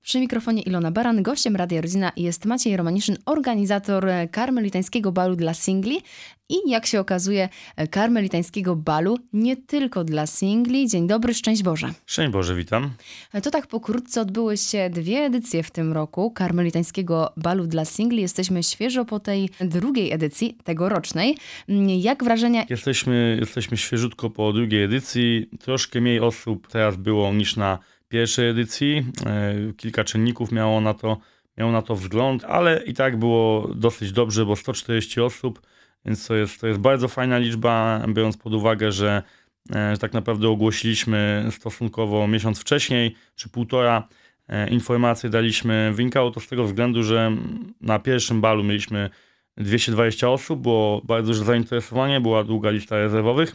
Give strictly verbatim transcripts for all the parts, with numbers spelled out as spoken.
Przy mikrofonie Ilona Baran, gościem Radia Rodzina jest Maciej Romaniszyn, organizator karmelitańskiego balu dla singli i jak się okazuje karmelitańskiego balu nie tylko dla singli. Dzień dobry, szczęść Boże. Szczęść Boże, witam. To tak pokrótce odbyły się dwie edycje w tym roku karmelitańskiego balu dla singli. Jesteśmy świeżo po tej drugiej edycji, tegorocznej. Jak wrażenia? Jesteśmy, jesteśmy świeżutko po drugiej edycji. Troszkę mniej osób teraz było niż na pierwszej edycji. Kilka czynników miało na to, miało na to wzgląd, ale i tak było dosyć dobrze, bo sto czterdzieści osób, więc to jest, to jest bardzo fajna liczba, biorąc pod uwagę, że, że tak naprawdę ogłosiliśmy stosunkowo miesiąc wcześniej, czy półtora, informacje daliśmy. Wynikało to z tego względu, że na pierwszym balu mieliśmy dwieście dwadzieścia osób, było bardzo duże zainteresowanie, była długa lista rezerwowych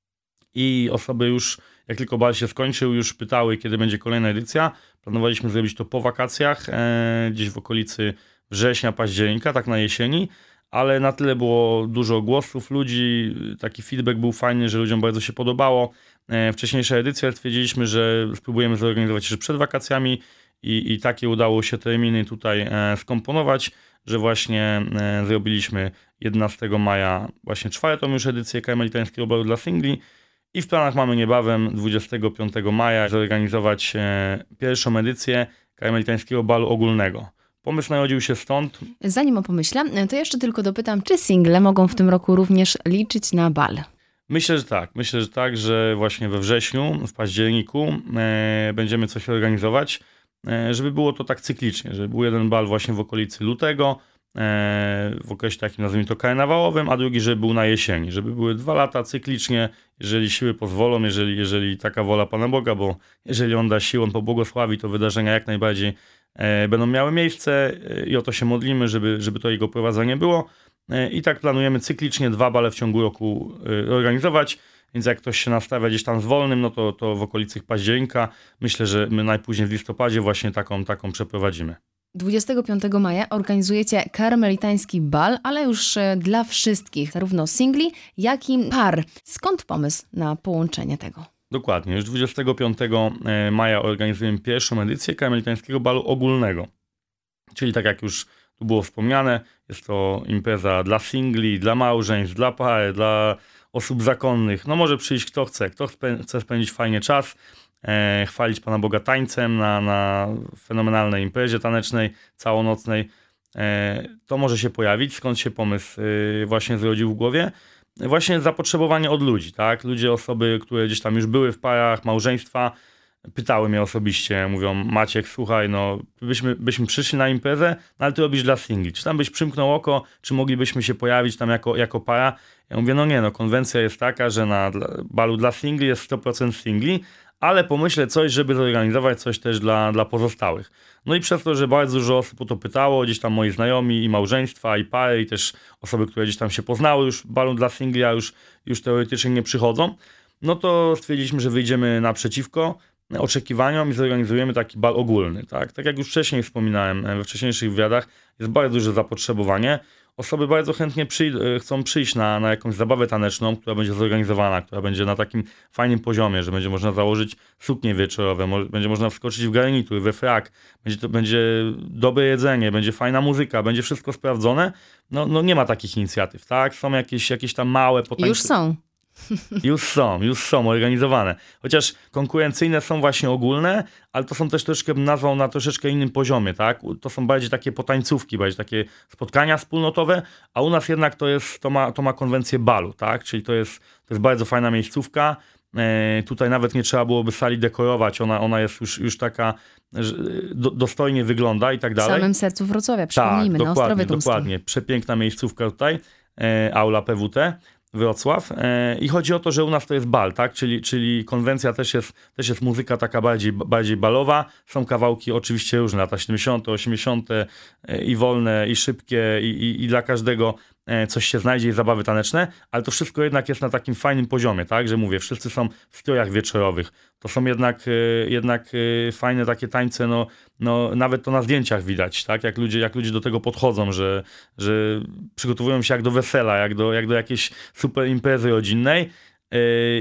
i osoby już, jak tylko bal się skończył, już pytały, kiedy będzie kolejna edycja. Planowaliśmy zrobić to po wakacjach, e, gdzieś w okolicy września, października, tak na jesieni, ale na tyle było dużo głosów ludzi, taki feedback był fajny, że ludziom bardzo się podobało. E, wcześniejsza edycja stwierdziliśmy, że spróbujemy zorganizować jeszcze przed wakacjami i, i takie udało się terminy tutaj e, skomponować, że właśnie e, zrobiliśmy jedenastego maja właśnie czwartą już edycję karmelitańskiego balu dla singli. I w planach mamy niebawem dwudziestego piątego maja zorganizować e, pierwszą edycję karmelitańskiego balu ogólnego. Pomysł narodził się stąd. Zanim o pomyśle, to jeszcze tylko dopytam, czy single mogą w tym roku również liczyć na bal? Myślę, że tak. Myślę, że tak, że właśnie we wrześniu, w październiku e, będziemy coś organizować, e, żeby było to tak cyklicznie, żeby był jeden bal właśnie w okolicy lutego, w okresie takim, nazwijmy to, karnawałowym, a drugi, żeby był na jesieni, żeby były dwa lata cyklicznie, jeżeli siły pozwolą, jeżeli, jeżeli taka wola Pana Boga, bo jeżeli On da siłę, pobłogosławi, to wydarzenia jak najbardziej e, będą miały miejsce e, i o to się modlimy, żeby, żeby to Jego prowadzenie było e, i tak planujemy cyklicznie dwa bale w ciągu roku e, organizować, więc jak ktoś się nastawia gdzieś tam z wolnym, no to, to w okolicy października, myślę, że my najpóźniej w listopadzie właśnie taką, taką przeprowadzimy. dwudziestego piątego maja organizujecie karmelitański bal, ale już dla wszystkich, zarówno singli, jak i par. Skąd pomysł na połączenie tego? Dokładnie, już dwudziestego piątego maja organizujemy pierwszą edycję karmelitańskiego balu ogólnego. Czyli tak jak już tu było wspomniane, jest to impreza dla singli, dla małżeństw, dla par, dla osób zakonnych. No może przyjść kto chce, kto chce spędzić fajnie czas, E, chwalić Pana Boga tańcem na, na fenomenalnej imprezie tanecznej, całonocnej. E, to może się pojawić, skąd się pomysł e, właśnie zrodził w głowie. Właśnie zapotrzebowanie od ludzi, tak? Ludzie, osoby, które gdzieś tam już były w parach, małżeństwa, pytały mnie osobiście, mówią: Maciek, słuchaj, no byśmy, byśmy przyszli na imprezę, no ale ty robisz dla singli. Czy tam byś przymknął oko, czy moglibyśmy się pojawić tam jako, jako para? Ja mówię, no nie, no konwencja jest taka, że na dla, balu dla singli jest sto procent singli, ale pomyślę coś, żeby zorganizować coś też dla, dla pozostałych. No i przez to, że bardzo dużo osób o to pytało, gdzieś tam moi znajomi i małżeństwa, i pary, i też osoby, które gdzieś tam się poznały już w balu dla singli, a już, już teoretycznie nie przychodzą, no to stwierdziliśmy, że wyjdziemy naprzeciwko oczekiwaniom i zorganizujemy taki bal ogólny. Tak, tak jak już wcześniej wspominałem we wcześniejszych wywiadach, jest bardzo duże zapotrzebowanie. Osoby bardzo chętnie przyj- chcą przyjść na, na jakąś zabawę taneczną, która będzie zorganizowana, która będzie na takim fajnym poziomie, że będzie można założyć suknie wieczorowe, mo- będzie można wskoczyć w garnitur, we frak, będzie to będzie dobre jedzenie, będzie fajna muzyka, będzie wszystko sprawdzone. No, no nie ma takich inicjatyw, tak? Są jakieś, jakieś tam małe potańce. Już są. Już są, już są organizowane. Chociaż konkurencyjne są właśnie ogólne, ale to są też troszkę, nazwał na troszeczkę innym poziomie, tak? To są bardziej takie potańcówki, bardziej takie spotkania wspólnotowe, a u nas jednak to jest, to ma, to ma konwencję balu, tak? Czyli to jest, to jest bardzo fajna miejscówka. E, tutaj nawet nie trzeba byłoby sali dekorować, ona, ona jest już, już taka, że do, dostojnie wygląda i tak dalej. W samym sercu Wrocławia, przypomnijmy, tak, na dokładnie, Ostrowie Tumskim. dokładnie. Przepiękna miejscówka tutaj, e, aula P W T. Wrocław. I chodzi o to, że u nas to jest bal, tak? Czyli, czyli konwencja też jest, też jest muzyka taka bardziej, bardziej balowa. Są kawałki oczywiście różne, lata siedemdziesiąte, osiemdziesiąte i wolne, i szybkie, i, i, i dla każdego coś się znajdzie, i zabawy taneczne, ale to wszystko jednak jest na takim fajnym poziomie, tak? Że mówię, wszyscy są w strojach wieczorowych. To są jednak, jednak fajne takie tańce, no, no nawet to na zdjęciach widać, tak? Jak ludzie, jak ludzie do tego podchodzą, że, że przygotowują się jak do wesela, jak do, jak do jakiejś super imprezy rodzinnej.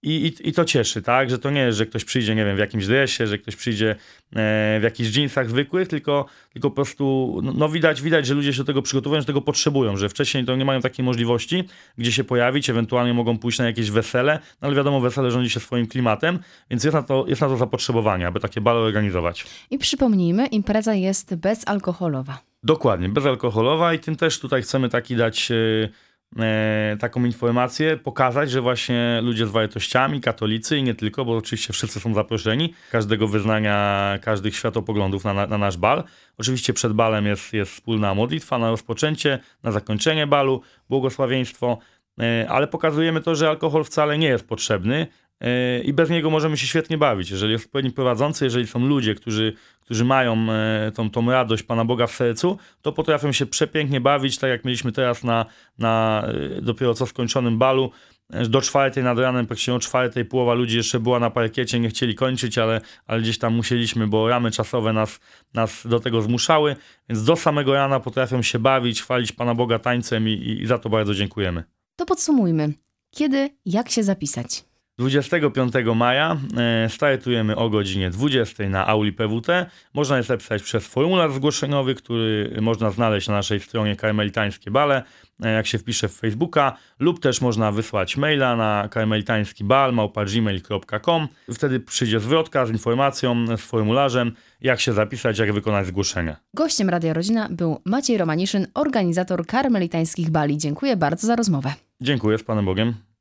I, i, I to cieszy, tak? Że to nie jest, że ktoś przyjdzie, nie wiem, w jakimś dresie, że ktoś przyjdzie e, w jakichś dżinsach zwykłych, tylko, tylko po prostu, no, no widać, widać, że ludzie się do tego przygotowują, że tego potrzebują, że wcześniej to nie mają takiej możliwości, gdzie się pojawić, ewentualnie mogą pójść na jakieś wesele, no ale wiadomo, wesele rządzi się swoim klimatem, więc jest na to, jest na to zapotrzebowanie, aby takie bale organizować. I przypomnijmy, impreza jest bezalkoholowa. Dokładnie, bezalkoholowa i tym też tutaj chcemy taki dać... E, E, taką informację, pokazać, że właśnie ludzie z wartościami, katolicy i nie tylko, bo oczywiście wszyscy są zaproszeni, każdego wyznania, każdych światopoglądów na, na, na nasz bal. Oczywiście przed balem jest, jest wspólna modlitwa na rozpoczęcie, na zakończenie balu, błogosławieństwo, e, ale pokazujemy to, że alkohol wcale nie jest potrzebny e, i bez niego możemy się świetnie bawić. Jeżeli jest odpowiedni prowadzący, jeżeli są ludzie, którzy, którzy mają e, tą, tą radość Pana Boga w sercu, to potrafią się przepięknie bawić, tak jak mieliśmy teraz na, na e, dopiero co skończonym balu. Do czwartej nad ranem, praktycznie o czwartej połowa ludzi jeszcze była na parkiecie, nie chcieli kończyć, ale, ale gdzieś tam musieliśmy, bo ramy czasowe nas, nas do tego zmuszały, więc do samego rana potrafią się bawić, chwalić Pana Boga tańcem i, i, i za to bardzo dziękujemy. To podsumujmy. Kiedy, jak się zapisać? dwudziestego piątego maja e, startujemy o godzinie dwudziestej na auli P W T. Można je zapisać przez formularz zgłoszeniowy, który można znaleźć na naszej stronie Karmelitańskie Bale, e, jak się wpisze w Facebooka, lub też można wysłać maila na karmelitańskibal małpa gmail kropka com. Wtedy przyjdzie zwrotka z informacją, z formularzem, jak się zapisać, jak wykonać zgłoszenie. Gościem Radia Rodzina był Maciej Romaniszyn, organizator karmelitańskich bali. Dziękuję bardzo za rozmowę. Dziękuję, z Panem Bogiem.